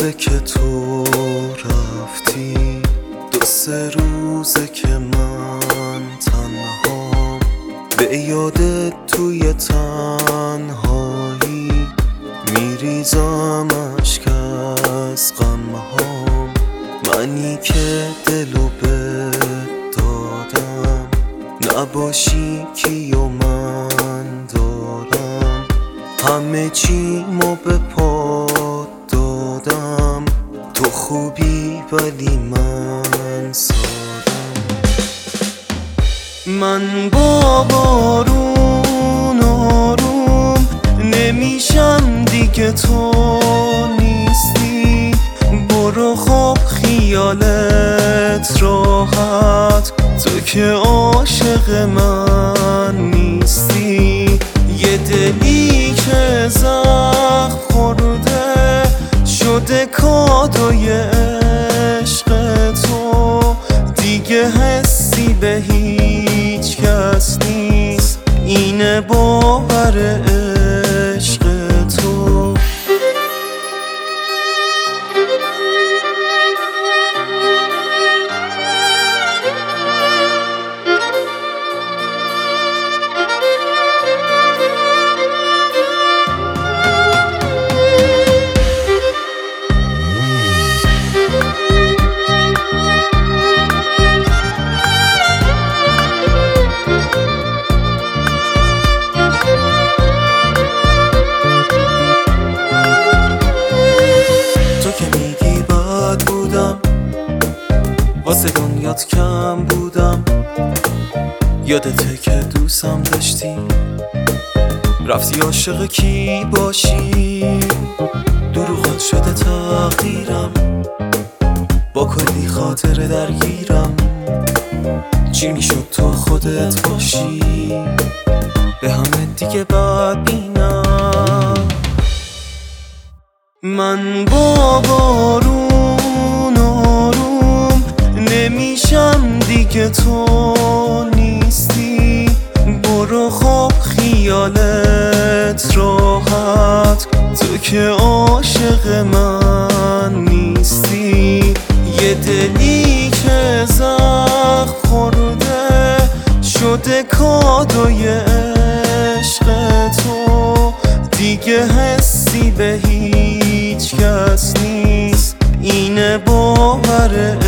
روزه که تو رفتی، 2-3 روزه که من تنهام، به یادت توی تنهایی میریزم اشک از غمهام. منی که دلو بهت دادم، نباشی کیو من دارم. همه چیمو به پات دادم، تو خوبی ولی من سادم. من با بارون آروم نمیشم دیگه، تو نیستی. برو خب خیالت راحت، تو که عاشق من نیستی. یه دلی که زخم خورده شده کادوی عشق تو، دیگه حسی به هیچ کس نیست، اینه باور عشق تو. واسه دنیات کم بودم، یادته که دوستم داشتی، رفتی عاشق کی باشی. دروغات شده تقدیرم، با کلی خاطره درگیرم. چی میشد تو خودت باشی، به همه دیگه بدبینم. من با بارون آروم نمیشم دیگه، تو نیستی. برو خب خیالت راحت، تو که عاشق من نیستی. یه دلی که زخم خورده شده کادوی عشق تو، دیگه حسی به هیچ کس نیست، اینه باور